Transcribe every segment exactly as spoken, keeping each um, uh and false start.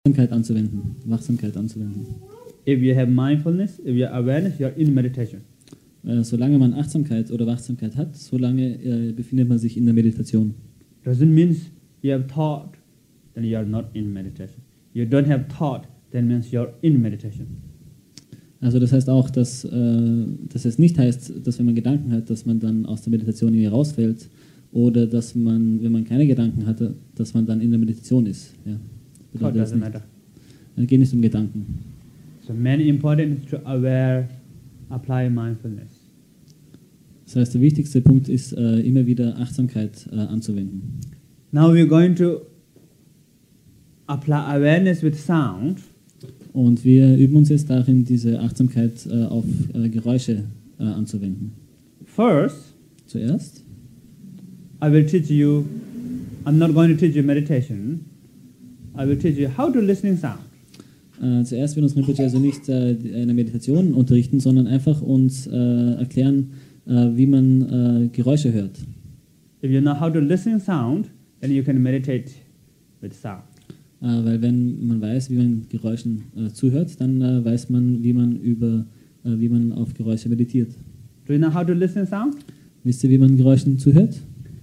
Wachsamkeit anzuwenden. Wachsamkeit anzuwenden. If you have mindfulness, if you are awareness, you are in meditation. Äh, solange man Achtsamkeit oder Wachsamkeit hat, solange äh, befindet man sich in der Meditation. Doesn't mean you have thought, then you are not in meditation. You don't have thought, then means you are in meditation. Also das heißt auch, dass, äh, dass es nicht heißt, dass wenn man Gedanken hat, dass man dann aus der Meditation irgendwie rausfällt oder dass man, wenn man keine Gedanken hatte, dass man dann in der Meditation ist. Ja. Thought doesn't matter. Es geht nicht um Gedanken. So main important is to aware, apply mindfulness. Das heißt, der wichtigste Punkt ist, äh, immer wieder Achtsamkeit äh, anzuwenden. Now we're going to apply awareness with sound. Und wir üben uns jetzt darin, diese Achtsamkeit äh, auf äh, Geräusche äh, anzuwenden. First, Zuerst, I will teach you, I'm not going to teach you meditation, I will teach you how to listening sound. äh, zuerst wird uns Rinpoche also nicht äh, eine Meditation unterrichten, sondern einfach uns äh, erklären, äh, wie man äh, Geräusche hört. If you know how to listen sound, then you can meditate with sound. Äh, weil wenn man weiß, wie man Geräuschen äh, zuhört, dann äh, weiß man, wie man über, äh, wie man auf Geräusche meditiert. Do you know how to listen sound? Wisst ihr, wie man Geräuschen zuhört?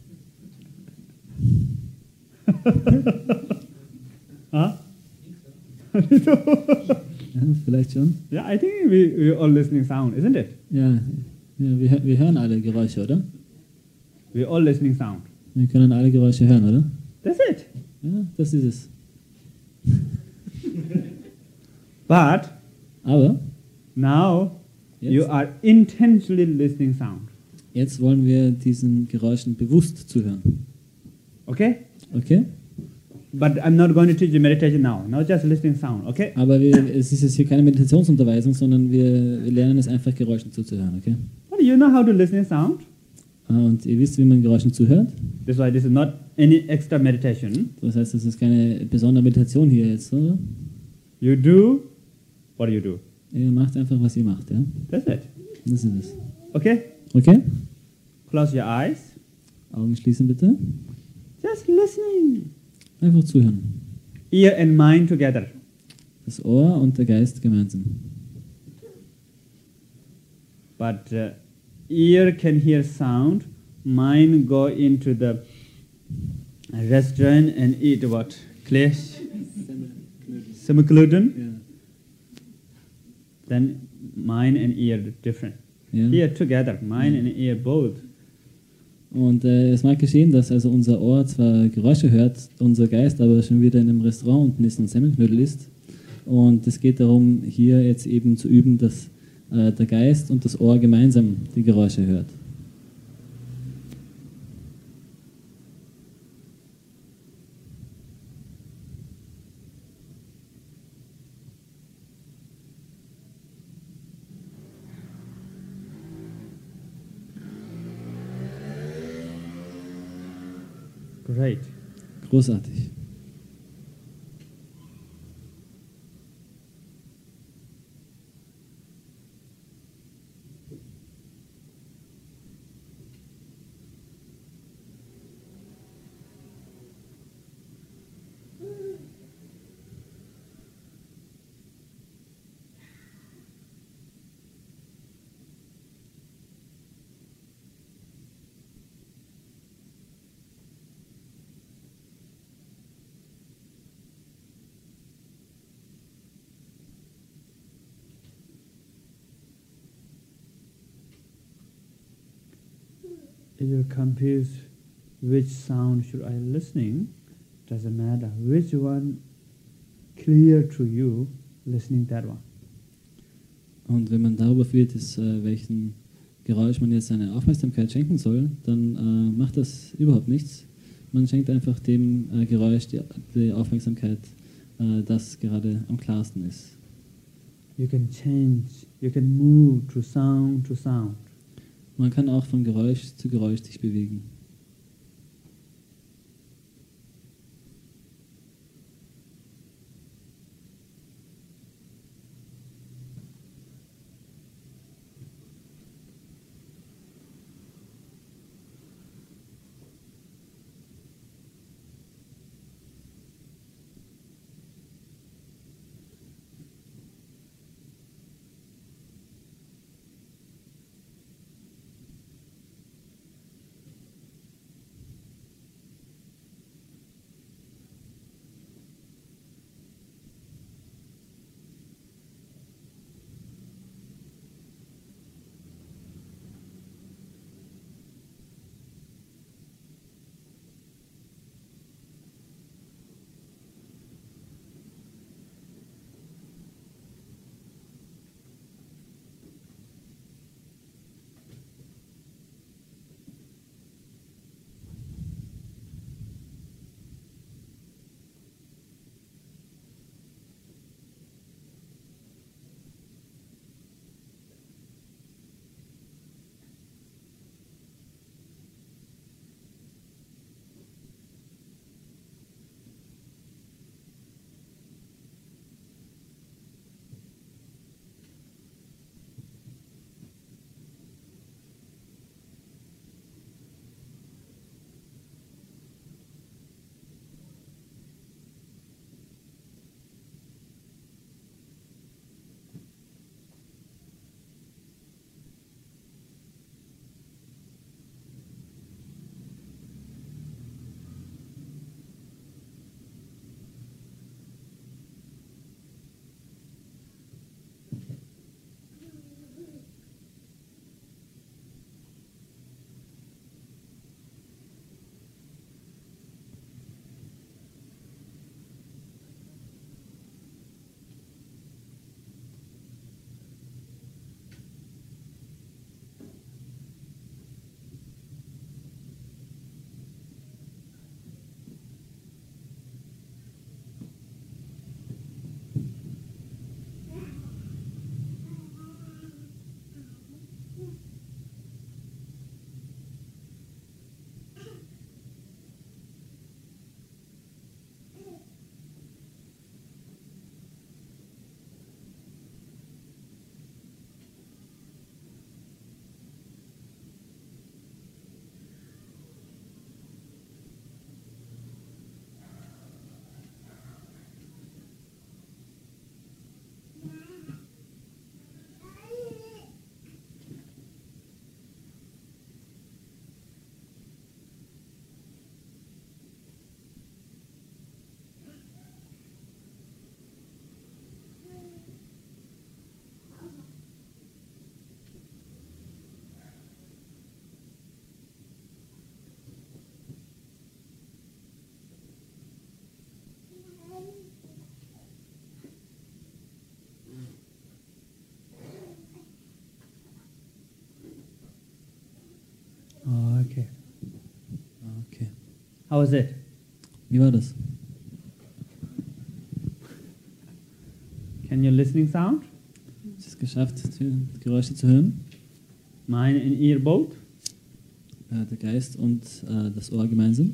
Huh? Ja, vielleicht schon. Yeah, I think we, we're all listening sound, isn't it? Ja, ja wir, hö- wir hören alle Geräusche, oder? We're all listening sound. Wir können alle Geräusche hören, oder? That's it. Ja, das ist es. But Aber now Jetzt? you are intentionally listening sound. jetzt wollen wir diesen Geräuschen bewusst zuhören. Okay? Okay? But I'm not going to teach you meditation now. Now just listening sound, okay? Aber wir, es ist jetzt hier keine Meditationsunterweisung, sondern wir, wir lernen es einfach, Geräuschen zuzuhören, okay? But you know how to listen sound? Ah, Und ihr wisst, wie man Geräuschen zuhört. That's why this is not any extra meditation. Das heißt, das ist keine besondere Meditation hier jetzt, oder? You do what you do. Ihr macht einfach, was ihr macht, ja? That's it. Das ist es. Okay? Okay? Close your eyes. Augen schließen bitte. Just listening. Einfach zuhören. Ear and mind together. Das Ohr und der Geist gemeinsam. But uh, ear can hear sound. Mind go into the restaurant and eat what? Klesh? Semigluten? Ja. Then mind and ear different. Ja. Here together, mind and ear both. Und äh, es mag geschehen, dass also unser Ohr zwar Geräusche hört, unser Geist aber schon wieder in einem Restaurant unten ist und Semmelknödel isst. Und es geht darum, hier jetzt eben zu üben, dass äh, der Geist und das Ohr gemeinsam die Geräusche hört. Great. Großartig. If you're confused which sound should I listening, doesn't matter. Which one clear to you, listening that one. Und wenn man darüber führt, ist, äh, welchen Geräusch man jetzt seine Aufmerksamkeit schenken soll, dann äh, macht das überhaupt nichts. Man schenkt einfach dem äh, Geräusch die, die Aufmerksamkeit, äh, das gerade am klarsten ist. You can change, you can move to sound to sound. Man kann auch von Geräusch zu Geräusch sich bewegen. How was it? Wie war das? Can you listening sound? Hast du es geschafft, die Geräusche zu hören? Mind and ear both? Äh, der Geist und äh, das Ohr gemeinsam?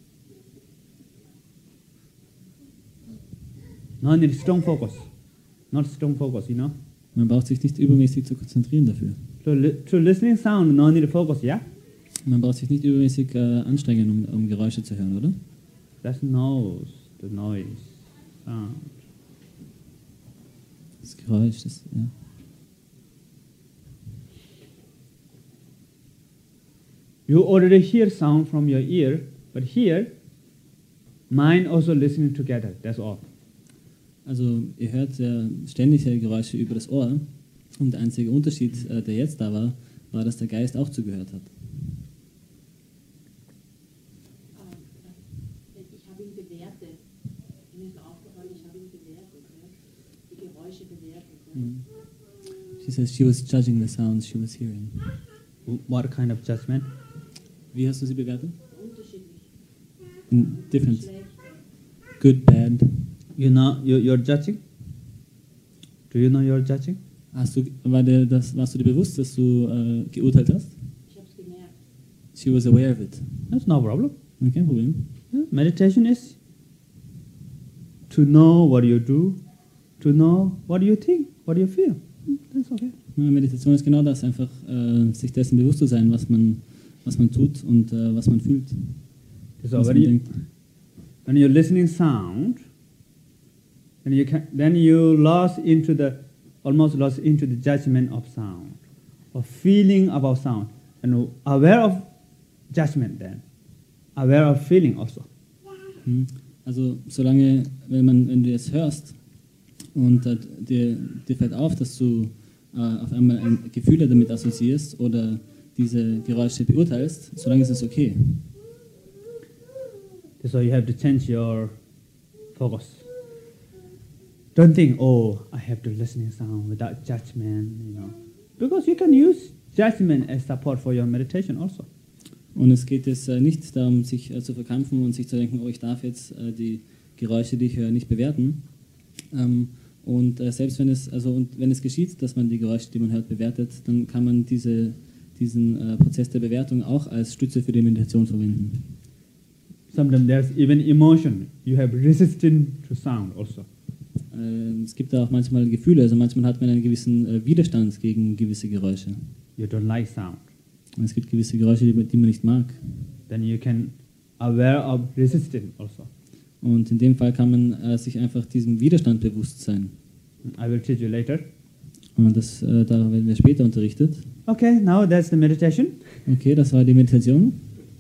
No need strong focus. Not strong focus, you know. Man braucht sich nicht übermäßig zu konzentrieren dafür. So li to listening sound, no need focus, yeah? Man braucht sich nicht übermäßig äh, anstrengen, um, um Geräusche zu hören, oder? That's nose, the noise, sound. Das Geräusch, das, ja. You already hear sound from your ear, but here, mind also listening together, that's all. Also ihr hört ja ständig Geräusche über das Ohr und der einzige Unterschied, äh, der jetzt da war, war, dass der Geist auch zugehört hat. Ich habe ihn bewertet. Mir ist aufgefallen, ich habe ihn bewertet. Ne? Die Geräusche bewertet. Ne? She says she was judging the sounds she was hearing. What kind of judgment? Wie hast du sie bewertet? Unterschiedlich. In different. Schlecht. Good, bad. You know, you, you're judging? Do you know you're judging? Hast du, war dir das, warst du dir bewusst, dass du äh, geurteilt hast? Ich habe es gemerkt. She was aware of it. That's no problem. Kein Problem. Yeah, meditation is to know what you do, to know what you think, what you feel. Hmm, That's okay. Ja, Meditation ist genau das, einfach äh, sich dessen bewusst zu sein, was man, was man tut und äh, was man fühlt. So was when man you, denkt. when you're listening sound, then you can, then you lost into the almost lost into the judgment of sound, or feeling about sound, and aware of judgment. Then aware of feeling also. Hm. Also solange, wenn man, wenn du jetzt hörst und äh, dir, dir fällt auf, dass du äh, auf einmal ein Gefühle damit assoziierst oder diese Geräusche beurteilst, solange ist es okay. So you have to change your focus. Don't think, oh, I have to listen to sound without judgment, you know, because you can use judgment as support for your meditation also. Und es geht jetzt äh, nicht darum, sich äh, zu verkrampfen und sich zu denken, oh, ich darf jetzt äh, die Geräusche, die ich höre, nicht bewerten. Ähm, und äh, selbst wenn es, also und wenn es geschieht, dass man die Geräusche, die man hört, bewertet, dann kann man diese, diesen äh, Prozess der Bewertung auch als Stütze für die Meditation verwenden. Sometimes there's even emotion. You have resistance to sound also. Äh, es gibt da auch manchmal Gefühle, also manchmal hat man einen gewissen äh, Widerstand gegen gewisse Geräusche. You don't like sound. Und es gibt gewisse Geräusche, die, die man nicht mag. Then you can aware of resistance also. Und in dem Fall kann man äh, sich einfach diesem Widerstand bewusst sein. I will teach you later. Und das, äh, da werden wir später unterrichtet. Okay, now that's the meditation. Okay, das war die Meditation.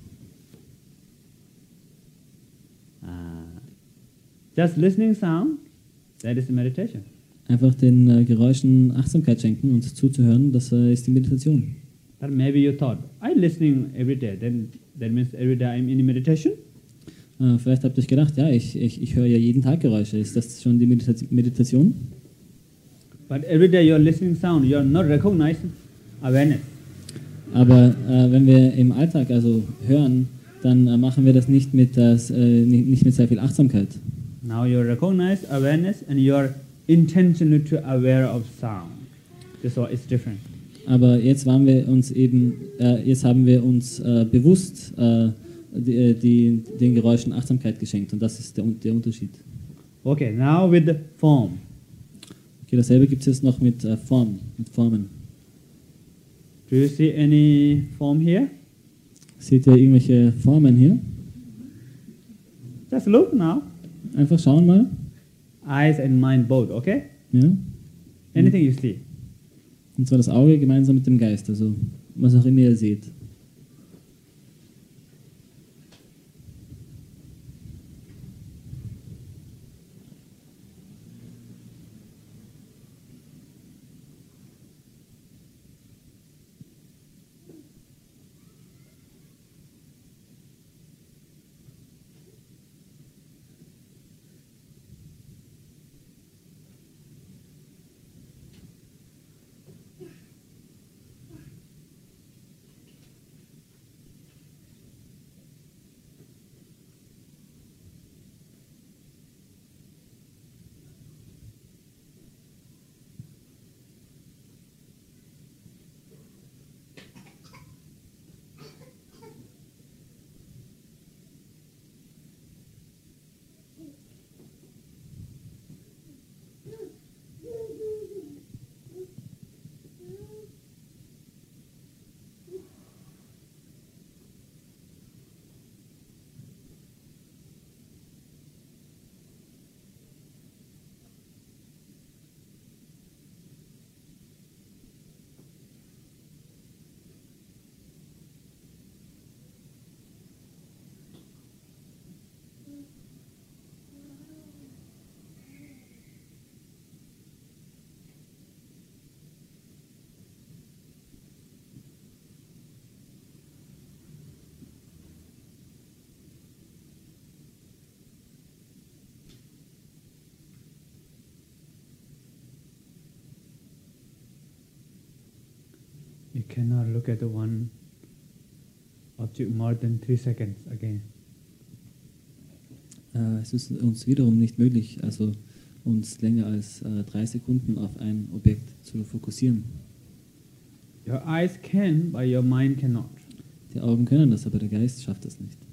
Ah. Just listening sound, that is the meditation. Einfach den äh, Geräuschen Achtsamkeit schenken und zuzuhören, das äh, ist die Meditation. But maybe you thought, I'm listening every day, then that means every day I'm in meditation? Äh, vielleicht habt ihr euch gedacht, ja, ich, ich, ich höre ja jeden Tag Geräusche. Ist das schon die Medita Meditation? But every day you're listening sound, you're not recognizing awareness. Aber äh, wenn wir im Alltag also hören, dann äh, machen wir das nicht mit, das, äh, nicht, nicht mit sehr viel Achtsamkeit. Now you recognize awareness and you're intentionally to aware of sound. This one is different. Aber jetzt waren wir uns eben, äh, jetzt haben wir uns äh, bewusst äh, die, die, den Geräuschen Achtsamkeit geschenkt und das ist der, der Unterschied. Okay, now with the form. Okay, dasselbe gibt es jetzt noch mit äh, Form, mit Formen. Do you see any form here? Seht ihr irgendwelche Formen hier? Just look now. Einfach schauen mal. Eyes and mind both, okay? Ja? Anything you see. Und zwar das Auge gemeinsam mit dem Geist, also was auch immer ihr seht. You cannot look at the one object more than three seconds again. Äh, es ist uns wiederum nicht möglich, also uns länger als äh, drei Sekunden auf ein Objekt zu fokussieren. Your eyes can, but your mind cannot. Die Augen können das, aber der Geist schafft das nicht.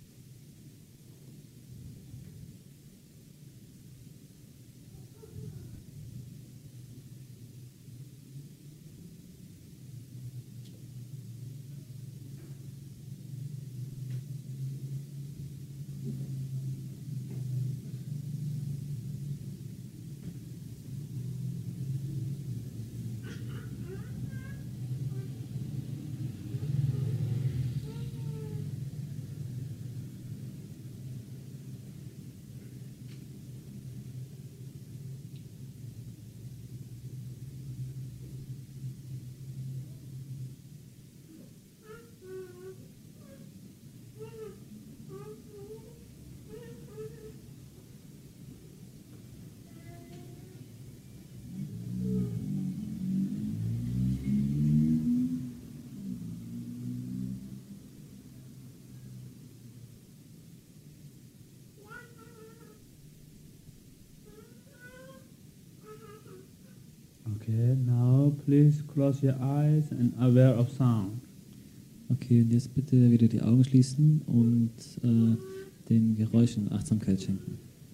Okay, now please close your eyes and aware of sound. Okay, und jetzt bitte wieder die Augen schließen und äh, den Geräuschen Achtsamkeit schenken.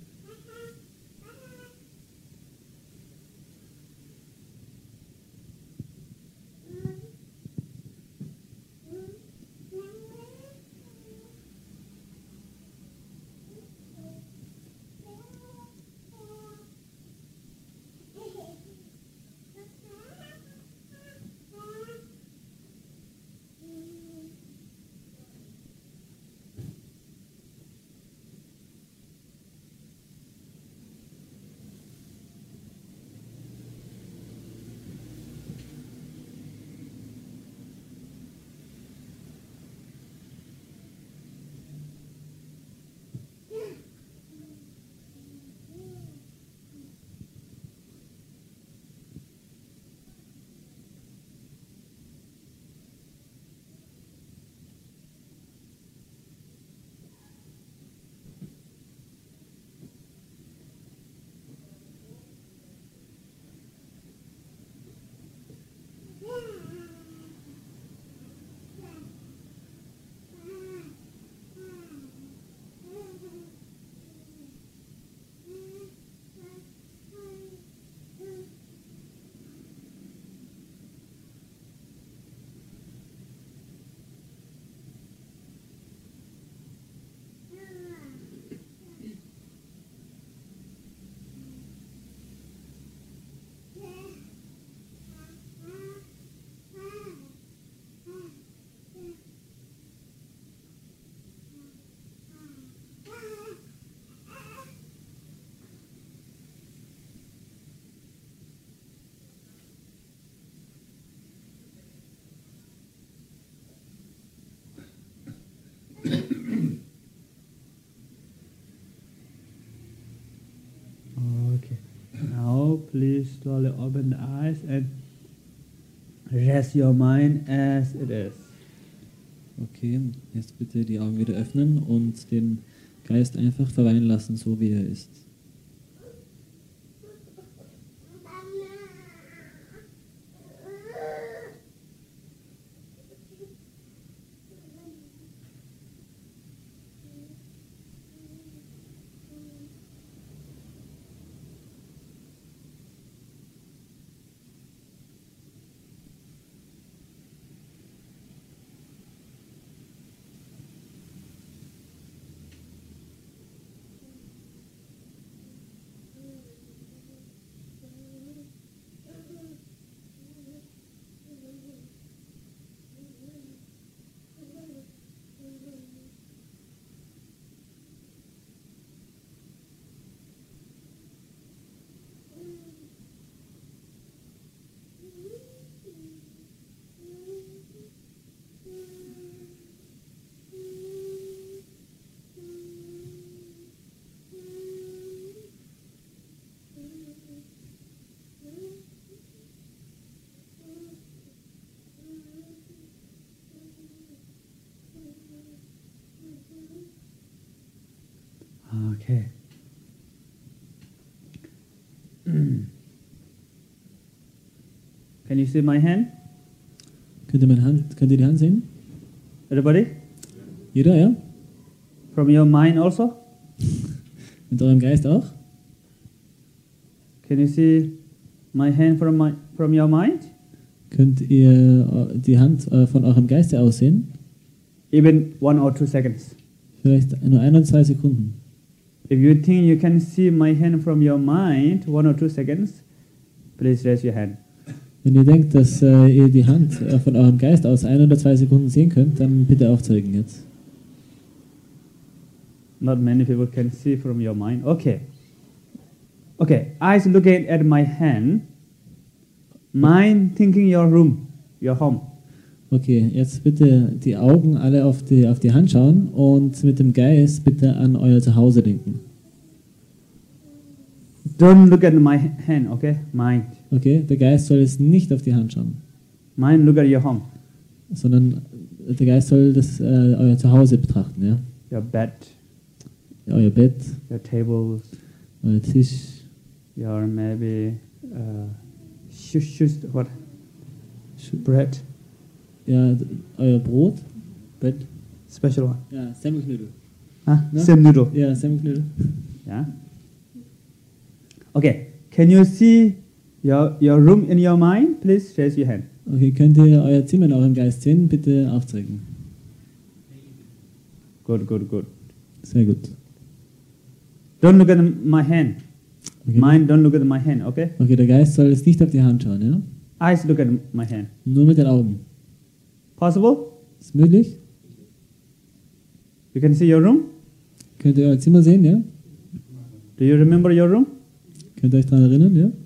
Okay, now please slowly open the eyes and rest your mind as it is. Okay, jetzt bitte die Augen wieder öffnen und den Geist einfach verweilen lassen, so wie er ist. Okay. Can you see my hand? Könnt ihr, meine Hand, könnt ihr die Hand sehen? Everybody? Jeder, ja? From your mind also? Mit eurem Geist auch? Can you see my hand from my from your mind? Könnt ihr äh, die Hand äh, von eurem Geiste aus sehen? Even one or two seconds. Vielleicht nur ein oder zwei Sekunden. If you think you can see my hand from your mind, one or two seconds, please raise your hand. Wenn ihr denkt, dass äh, ihr die Hand äh, von eurem Geist aus ein oder zwei Sekunden sehen könnt, dann bitte aufzeigen jetzt. Not many people can see from your mind. Okay. Okay, eyes looking at my hand, mind thinking your room, your home. Okay, jetzt bitte die Augen alle auf die, auf die Hand schauen und mit dem Geist bitte an euer Zuhause denken. Don't look at my hand, okay? Mind. Okay, der Geist soll jetzt nicht auf die Hand schauen, Mind look at your home, sondern der Geist soll das, äh, euer Zuhause betrachten, ja? your bed, Euer Bett, your tables, euer Tisch, your maybe uh, shush, shush, what? Bread, ja, d- euer Brot, Bett, special one. ja, Semmelknödel. Huh? No? Same noodle. Ja, Semmelknödel. Yeah. Okay. Can you see your your room in your mind? Please raise your hand. Okay, könnt ihr euer Zimmer in eurem Geist sehen? Bitte aufzeigen. Good, good, good. Sehr gut. Don't look at my hand. Okay. Mind, don't look at my hand. Okay. Okay, der Geist soll jetzt nicht auf die Hand schauen, ja? Eyes look at my hand. Nur mit den Augen. Possible? Ist möglich? You can see your room. Könnt ihr euer Zimmer sehen, ja? Do you remember your room? Könnt ihr euch daran erinnern, ja?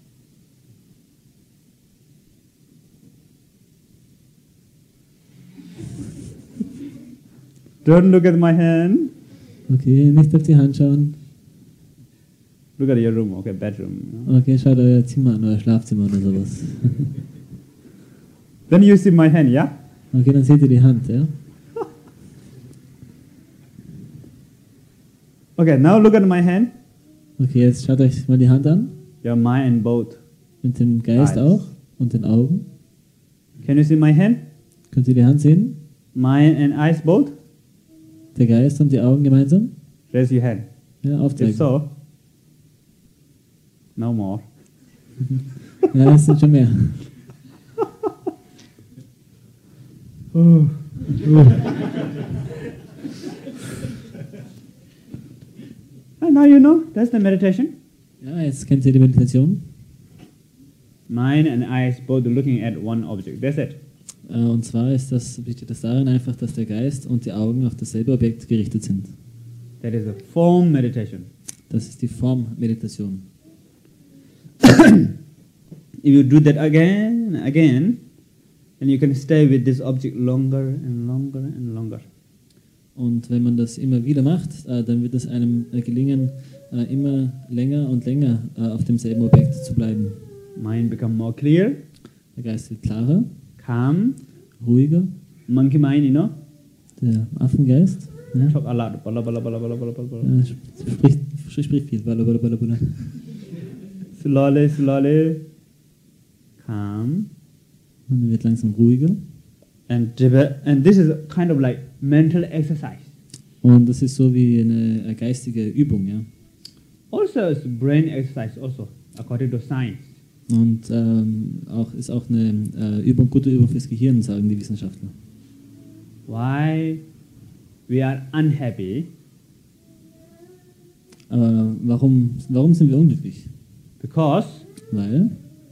Don't look at my hand. Okay, nicht auf die Hand schauen. Look at your room. Okay, bedroom. you know. Okay, schaut euer Zimmer an, euer Schlafzimmer oder sowas. Then you see my hand. Yeah. Okay, dann seht ihr die Hand, ja? Okay. Now look at my hand. Okay, jetzt schaut euch mal die Hand an. Your mind and both. Mit dem Geist Eyes. auch und den Augen. Can you see my hand? Könnt ihr die Hand sehen? Mind and eyes both. Der Geist und die Augen gemeinsam? Raise your hand. Ja, aufzeigen. If so, no more. Ja, das sind schon mehr. Oh. And now you know, that's the meditation. Ja, jetzt kennt ihr die Meditation. Mind and eyes both looking at one object. That's it. Äh, Und zwar ist das, besteht das darin einfach, dass der Geist und die Augen auf dasselbe Objekt gerichtet sind. That is a form meditation. Das ist die Form-Meditation. If you do that again and again, then you can stay with this object longer and longer and longer. Und wenn man das immer wieder macht, äh, dann wird es einem äh, gelingen, äh, immer länger und länger äh, auf demselben Objekt zu bleiben. Mind become more clear, Der Geist wird klarer, calm, ruhiger. monkey mind, you know, Der Affengeist ja, talk a lot. Bala, bala, bala, bala, bala, bala, bala. äh, spricht, spricht viel. Bala, bala, bala, bala. Slowly, slowly, calm. Und er wird langsam ruhiger. And, deve- and this is kind of like mental exercise. Und das ist so wie eine äh, geistige Übung. Ja? Also, it's brain exercise also, according to science. Und ähm, auch, ist auch eine äh, Übung, gute Übung fürs Gehirn, sagen die Wissenschaftler. Why we are unhappy? Aber warum, warum sind wir unglücklich? Because Weil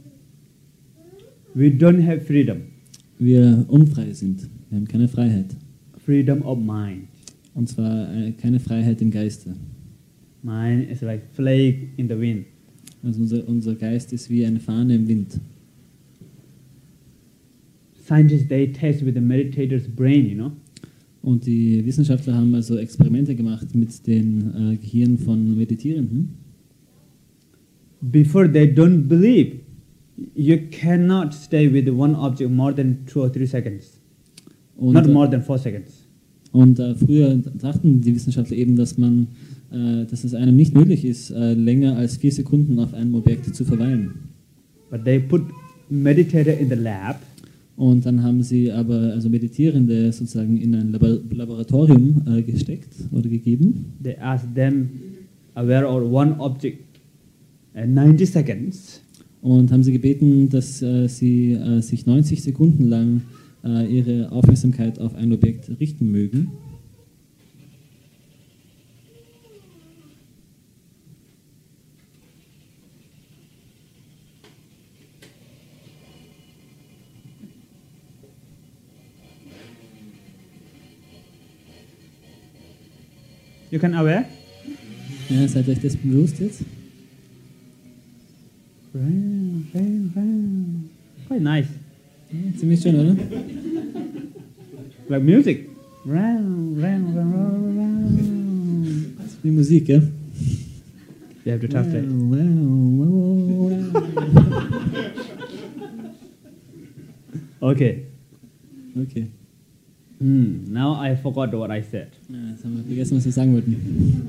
we don't have freedom. wir unfrei sind. Wir haben keine Freiheit. Freedom of mind. Und zwar äh, keine Freiheit im Geiste. Mind is like flag in the wind. Also unser, unser Geist ist wie eine Fahne im Wind. Scientists, they test with the meditator's brain, you know. Und die Wissenschaftler haben also Experimente gemacht mit den äh, Gehirnen von Meditierenden. Before they don't believe, you cannot stay with one object more than two or three seconds. Und, Not äh, more than four seconds. und äh, früher dachten die Wissenschaftler eben, dass man äh, dass es einem nicht möglich ist, äh, länger als vier Sekunden auf einem Objekt zu verweilen. But they put meditator in the lab. Und dann haben sie aber also Meditierende sozusagen in ein Labor Laboratorium äh, gesteckt oder gegeben. They asked them aware of one object in ninety seconds. Und haben sie gebeten, dass äh, sie äh, sich neunzig Sekunden lang äh, ihre Aufmerksamkeit auf ein Objekt richten mögen. You can aware? Ja, seid euch das bewusst jetzt? Quite nice. Ja, ziemlich schön, oder? Like music. Das ist wie Musik, ja? You have to translate. Okay. Okay. Hmm, now I forgot what I said. Ja, jetzt haben wir vergessen, was wir sagen wollten.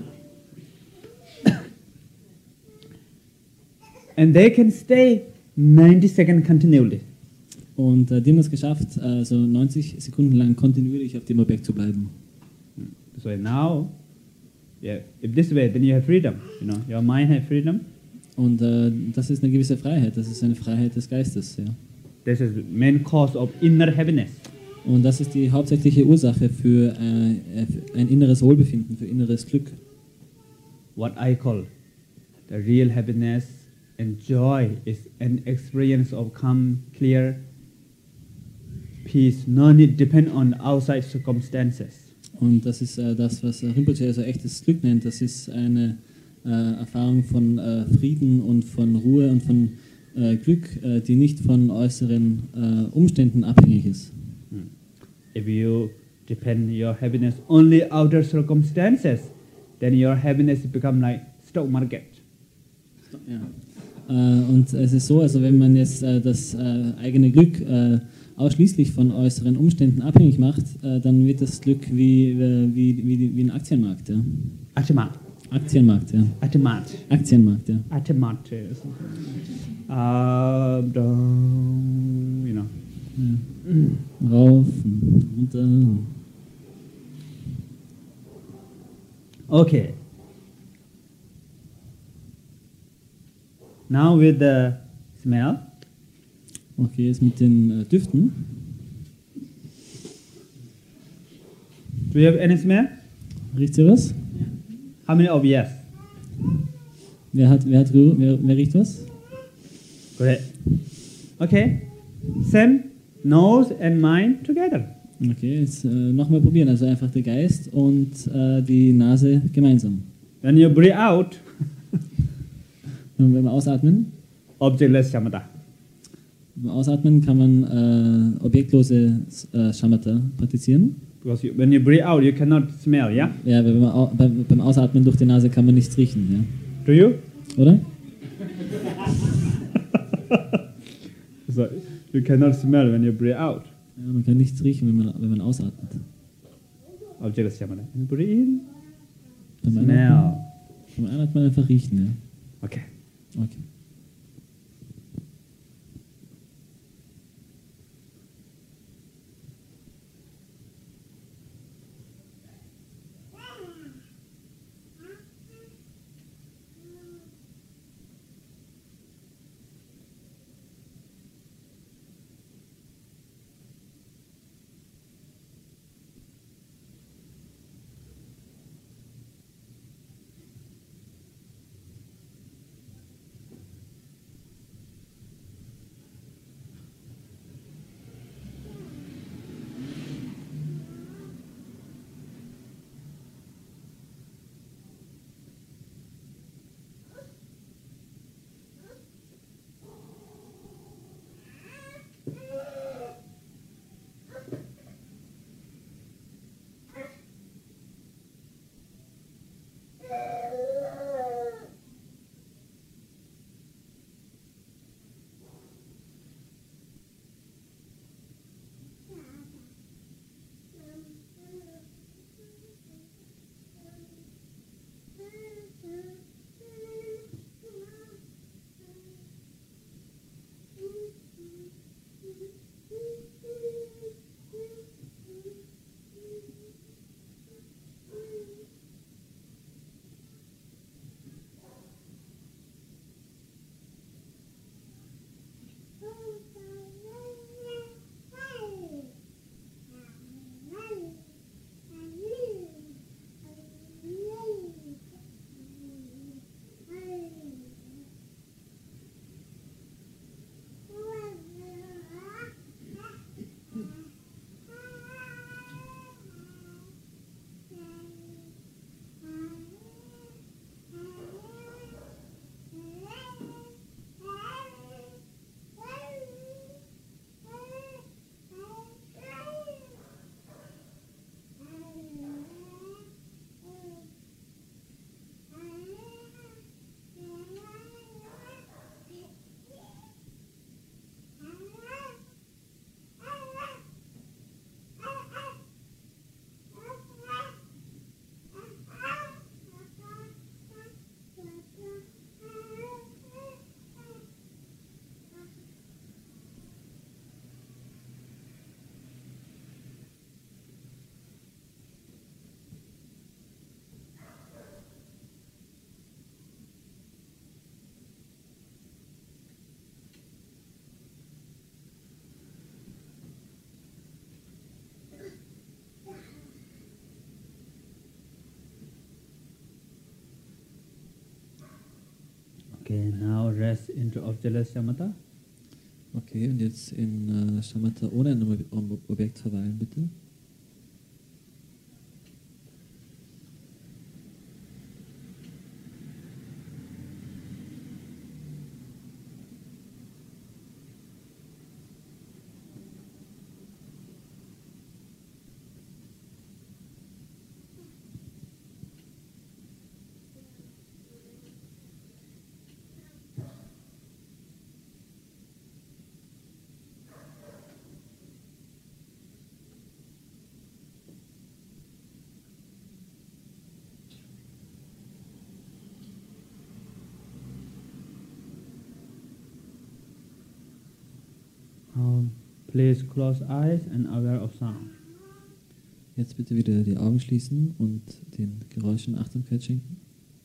And they can stay ninety seconds continually. Und äh, die haben es geschafft, also neunzig Sekunden lang kontinuierlich auf dem Objekt zu bleiben. So now, yeah, if this way, then you have freedom. You know, your mind has freedom. Und äh, das ist eine gewisse Freiheit, das ist eine Freiheit des Geistes. Ja. This is main cause of inner happiness. Und das ist die hauptsächliche Ursache für, äh, für ein inneres Wohlbefinden, für inneres Glück. What I call the real happiness and joy is an experience of calm, clear peace. No need depend on outside circumstances. Und das ist äh, das, was Rinpoche also echtes Glück nennt. Das ist eine äh, Erfahrung von äh, Frieden und von Ruhe und von äh, Glück, äh, die nicht von äußeren äh, Umständen abhängig ist. If you depend your happiness only outer circumstances, then your happiness become like stock market. Ja. Äh, und es ist so, also wenn man jetzt äh, das äh, eigene Glück äh, ausschließlich von äußeren Umständen abhängig macht, äh, dann wird das Glück wie, äh, wie, wie, wie ein Aktienmarkt. Ja. Aktienmarkt. Aktienmarkt, ja. Aktienmarkt. Aktienmarkt, ja. Aktienmarkt. Uh, down, you know. Ja. Rauf und runter. Okay. Now with the smell. Okay, jetzt mit den äh, Düften. Do you have any smell? Riecht ihr was? How many of yes? Wer hat, wer hat, wer, wer riecht was? Great. Okay. Same nose and mind together. Okay, jetzt äh, nochmal probieren. Also einfach der Geist und äh, die Nase gemeinsam. When you breathe out, Und wenn wir ausatmen, objectless shamatha. beim Ausatmen kann man äh, objektlose äh, Shamatha praktizieren. Because you, when you breathe out, you cannot smell, yeah? Ja, wenn man au beim, beim Ausatmen durch die Nase kann man nichts riechen, ja. Do you? Oder? So you cannot smell when you breathe out. Ja, man kann nichts riechen, wenn man, wenn man ausatmet. Objectless shamatha. And breathe in. Beim Smell. Einatmen, beim Einatmen einfach riechen, ja. Okay. Okay. Okay, now rest into objectless shamatha. Okay, und jetzt in äh, Shamatha ohne ein Ob Ob Objekt verweilen, bitte. Um, please close eyes and aware of sound. Jetzt bitte wieder die Augen schließen und den Geräuschen Achtsamkeit schenken.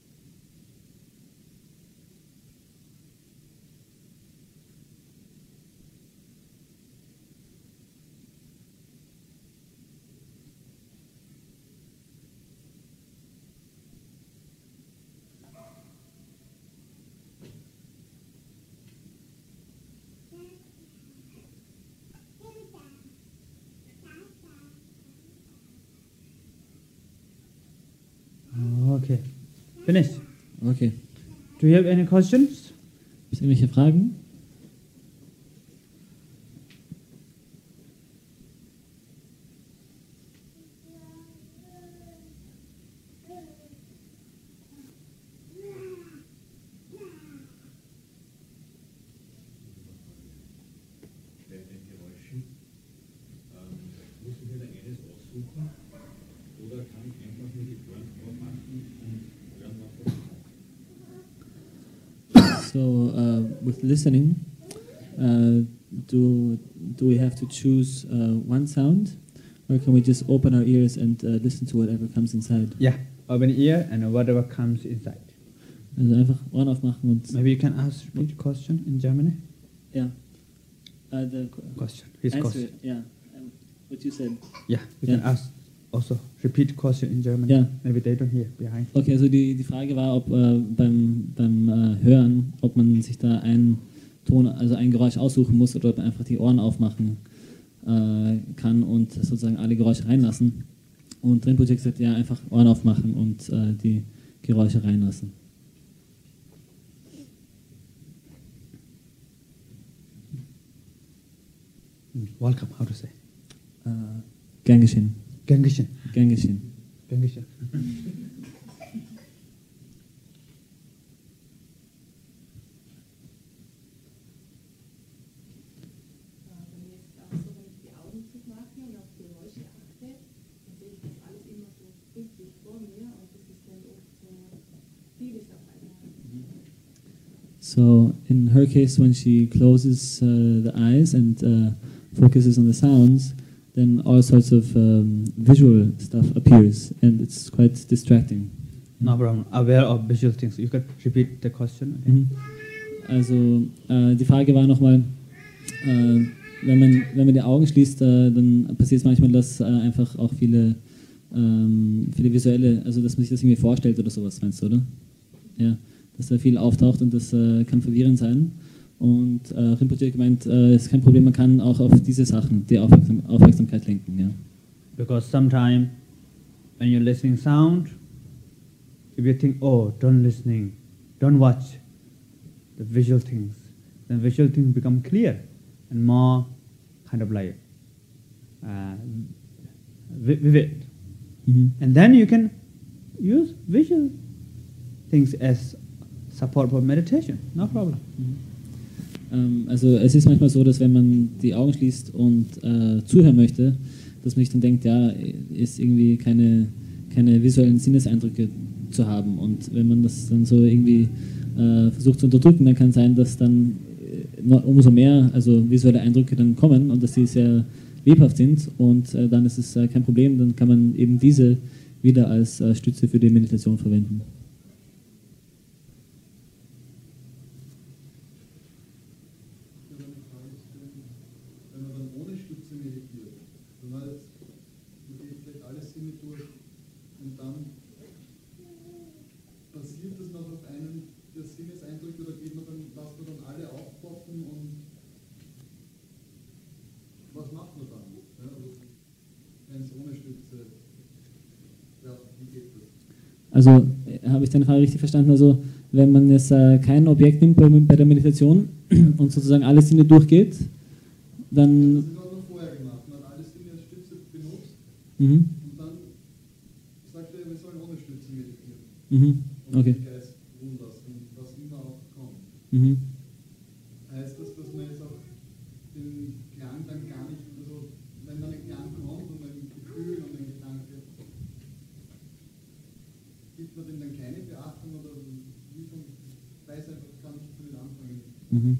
Okay, finished. Okay. Do you have any questions? Gibt es irgendwelche Fragen? Bei den Geräuschen, ähm, muss ich mir eines aussuchen oder kann ich einfach nur die Ohren aufmachen und hören, was da kommt? So, uh, with listening, uh, do do we have to choose uh, one sound, or can we just open our ears and uh, listen to whatever comes inside? Yeah, open ear and whatever comes inside. Also einfach Ohren aufmachen und Maybe you can ask repeat question in Germany. ja. Uh, the Question. His answer, question. yeah. Um, what you said. Yeah, you Yeah. can ask also repeat question in German. Yeah. Maybe they don't hear behind. Okay, also die, die Frage war, ob äh, beim, beim äh, Hören, ob man sich da einen Ton, also ein Geräusch aussuchen muss oder ob man einfach die Ohren aufmachen äh, kann und sozusagen alle Geräusche reinlassen. Und Rinpoche sagt, ja, einfach Ohren aufmachen und äh, die Geräusche reinlassen. Welcome, how to say? Äh, gern geschehen. Gern geschehen. Gern geschehen. Gern geschehen. Bei mir ist es auch so, wenn ich die Augen zumache und auf die Geräusche achte, dann sehe ich das alles immer so richtig vor mir und das ist dann oft so vieles auf einmal. So in her case, when she closes uh, the eyes and uh, focuses on the sounds, then all sorts of um, visual stuff appears, and it's quite distracting. No problem. Aware of visual things. You can repeat the question. Mhm. Also äh, die Frage war nochmal, äh, wenn, man, wenn man die Augen schließt, äh, dann passiert es manchmal, dass äh, einfach auch viele, ähm, viele visuelle, also dass man sich das irgendwie vorstellt oder sowas, meinst du, oder? Ja, dass da viel auftaucht und das äh, kann verwirrend sein. Und äh, Rinpoche hat gemeint, es äh, ist kein Problem, man kann auch auf diese Sachen die Aufmerksam Aufmerksamkeit lenken. Ja. Because sometimes when you're listening sound, if you think, oh, don't listening, don't watch the visual things, then visual things become clear and more kind of like uh, vivid. Mhm. And then you can use visual things as support for meditation, no problem. Mhm. Ähm, also es ist manchmal so, dass wenn man die Augen schließt und äh, zuhören möchte, dass man sich dann denkt, ja, ist irgendwie keine, keine visuellen Sinneseindrücke zu haben. Und wenn man das dann so irgendwie äh, versucht zu unterdrücken, dann kann es sein, dass dann äh, umso mehr also visuelle Eindrücke dann kommen und dass sie sehr lebhaft sind. Und äh, dann ist es äh, kein Problem, dann kann man eben diese wieder als äh, Stütze für die Meditation verwenden. Also habe ich deine Frage richtig verstanden? Also wenn man jetzt äh, kein Objekt nimmt bei, bei der Meditation und sozusagen alle Sinne durchgeht, dann... Das ist auch noch vorher gemacht. Man hat alle Sinne als Stütze benutzt Mhm. und dann sagt er, wir sollen ohne Stütze meditieren. Mhm. Und Okay. den Geist ruhen lassen, was immer auch kommt. Mhm. Heißt das, dass man jetzt auch den Klang dann gar nicht, also wenn dann ein Klang kommt und ein Gefühl und ein Gedanke, gibt man dem dann keine Beachtung oder wie von, weiß einfach, kann nicht damit anfangen. Mhm.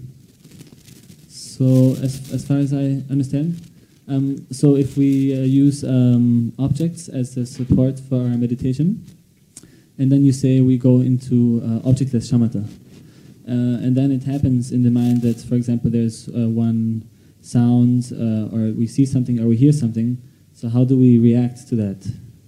So as, as far as I understand, um, so if we uh, use um, objects as a support for our meditation, and then you say we go into uh, objectless shamatha, uh, and then it happens in the mind that, for example, there's uh, one sound, uh, or we see something, or we hear something. So how do we react to that?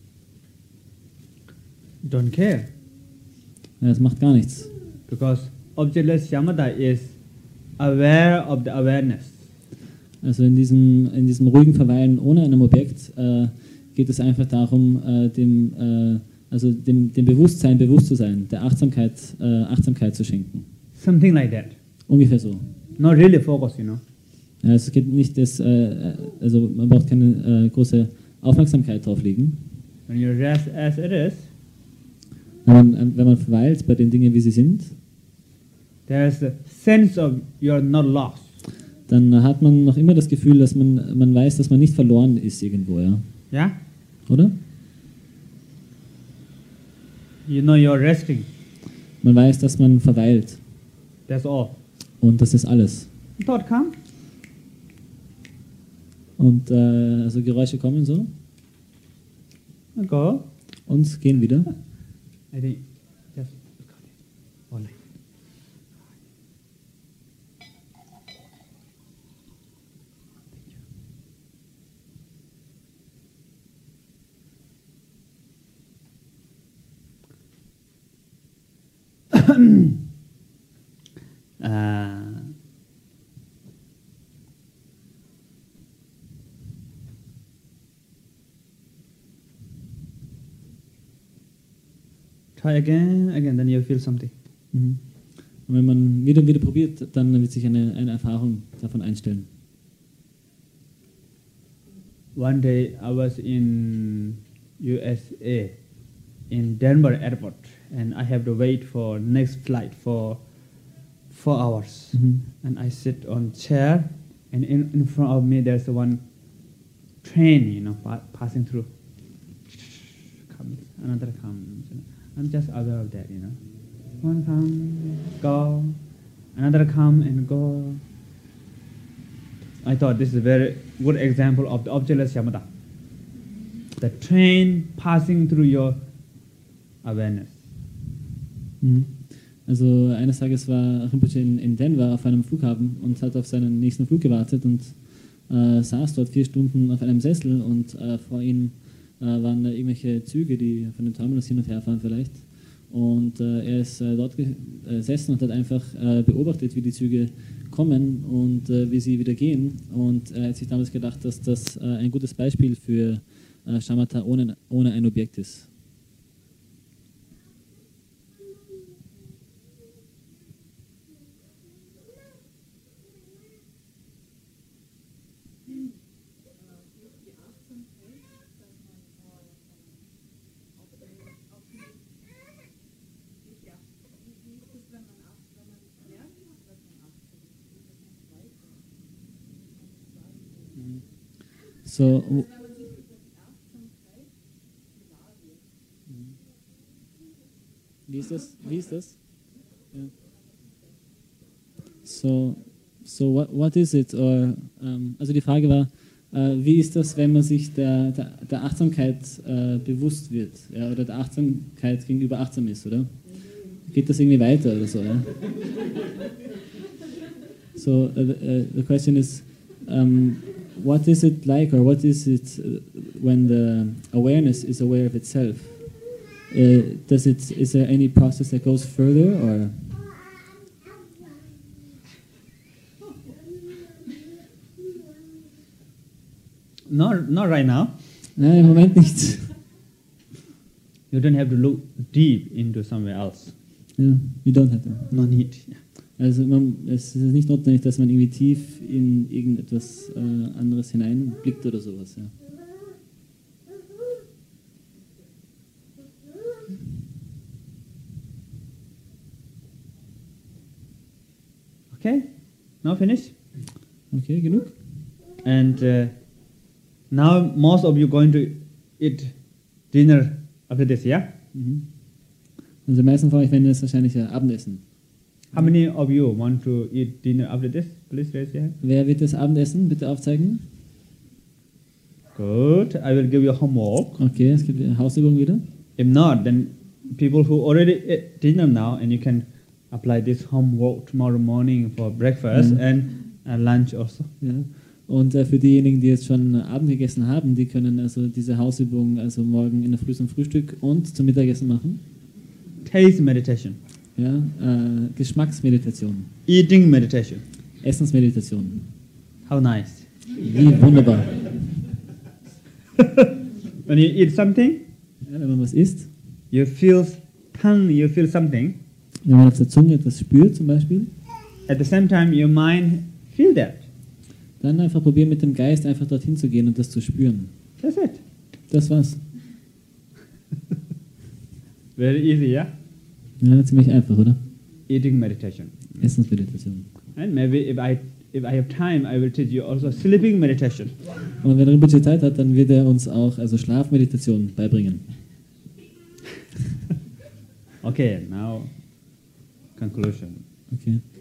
Don't care, Ja, das macht gar nichts, because objectless shamatha is aware of the awareness. also in diesem in diesem ruhigen Verweilen ohne einem Objekt äh, geht es einfach darum, äh, dem äh, also dem, dem Bewusstsein bewusst zu sein, der Achtsamkeit äh, Achtsamkeit zu schenken. Something like that. Ungefähr so. Not really focus, you know. Ja, es geht nicht, das, äh, also man braucht keine äh, große Aufmerksamkeit drauf legen. When you rest as it is, Wenn man, wenn man verweilt bei den Dingen, wie sie sind, there's a sense of you're not lost. dann hat man noch immer das Gefühl, dass man, man weiß, dass man nicht verloren ist irgendwo, ja. Yeah? Oder? You know you're resting. Man weiß, dass man verweilt. That's all. Und das ist alles. Thought come. Und äh, also Geräusche kommen so Go. und gehen wieder. I think just only. uh, try again, again, then you'll feel something. Mhm. Und wenn man wieder wieder probiert, dann wird sich eine, eine Erfahrung davon einstellen. One day I was in U S A, in Denver airport, and I have to wait for next flight for four hours. Mhm. And I sit on chair, and in, in front of me there's one train, you know, pa- passing through. Comes, another comes. I'm just aware of that, you know. One come, go, another come and go. I thought this is a very good example of the objectless shamatha. The train passing through your awareness. Mhm. Also eines Tages war Rinpoche in, in Denver auf einem Flughafen und hat auf seinen nächsten Flug gewartet und äh, saß dort vier Stunden auf einem Sessel und äh, vor ihm äh, waren da irgendwelche Züge, die von dem Terminus hin und her fahren vielleicht. Und äh, er ist äh, dort gesessen und hat einfach äh, beobachtet, wie die Züge kommen und äh, wie sie wieder gehen. Und er hat sich damals gedacht, dass das äh, ein gutes Beispiel für äh, Shamatha ohne, ohne ein Objekt ist. So, wie ist das? Wie ist das? Ja. So, so what, what is it? Or, um, also die Frage war, uh, wie ist das, wenn man sich der, der, der Achtsamkeit uh, bewusst wird, ja, oder der Achtsamkeit gegenüber achtsam ist, oder? Geht das irgendwie weiter oder so? Ja? So, uh, uh, the question is, um, what is it like, or what is it uh, when the awareness is aware of itself? Uh, does it? Is there any process that goes further, or? Not, not right now. Nein, im Moment nicht. You don't have to look deep into somewhere else. Ja, we don't have to. No need. Also man, es ist nicht notwendig, dass man irgendwie tief in irgendetwas äh, anderes hineinblickt oder sowas. Ja. Okay, now finish. Okay, genug? And uh, now most of you going to eat dinner after this, yeah? Mhm. Also die meisten von euch werden jetzt wahrscheinlich ja Abendessen. How many of you want to eat dinner after this? Please raise your hand. Wer wird das Abendessen bitte aufzeigen? Good. I will give you homework. Okay, es gibt eine Hausübung wieder. If not, then people who already ate dinner now, and you can apply this homework tomorrow morning for breakfast Mhm. and uh, lunch also. Ja. Und äh, für diejenigen, die jetzt schon Abend gegessen haben, die können also diese Hausübung also morgen in der Früh zum Frühstück und zum Mittagessen machen. Taste meditation. Ja, äh, Geschmacksmeditation, Eating meditation. Essensmeditation. How nice. Wie wunderbar. When you eat something, Ja, wenn man was isst, you feel tongue, you feel something. wenn man auf der Zunge etwas spürt zum Beispiel, At the same time, your mind feel that. dann einfach probieren mit dem Geist einfach dorthin zu gehen und das zu spüren. That's it. Das war's. Very easy, yeah? Ja, ziemlich einfach, oder? Eating meditation. Essensmeditation. And maybe if I if I have time, I will teach you also sleeping meditation. Und wenn Rinpoche Zeit hat, dann wird er uns auch also Schlafmeditation beibringen. Okay, now conclusion. Okay.